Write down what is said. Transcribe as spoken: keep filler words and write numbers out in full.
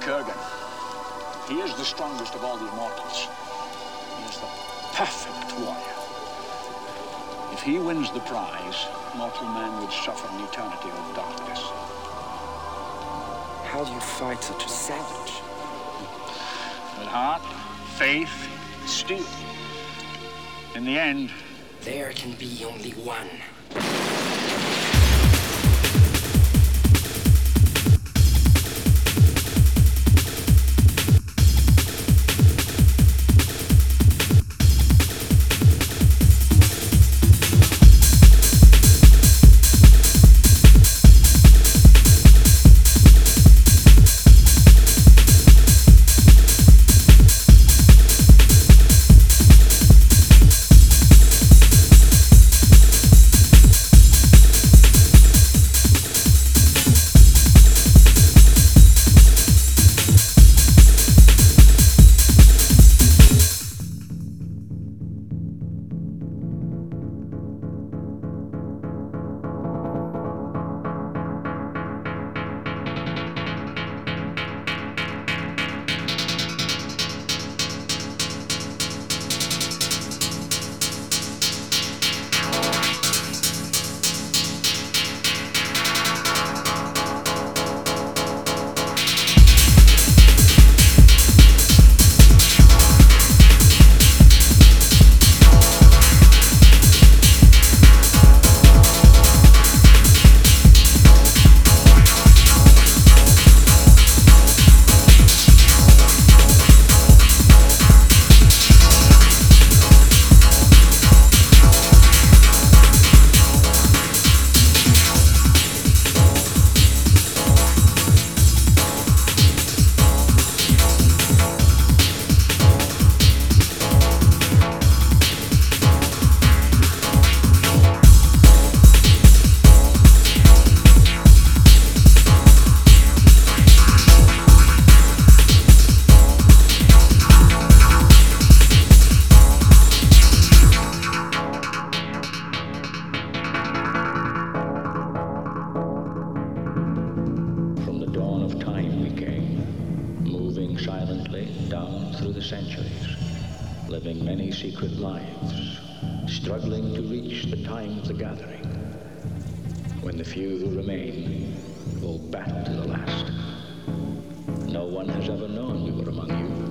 Kurgan. He is the strongest of all the immortals. He is the perfect warrior. If he wins the prize, mortal man would suffer an eternity of darkness. How do you fight such a savage? With heart, faith, steel. In the end... There can be only one. silently down through the centuries, living many secret lives, struggling to reach the time of the gathering, when the few who remain will battle to the last. No one has ever known we were among you.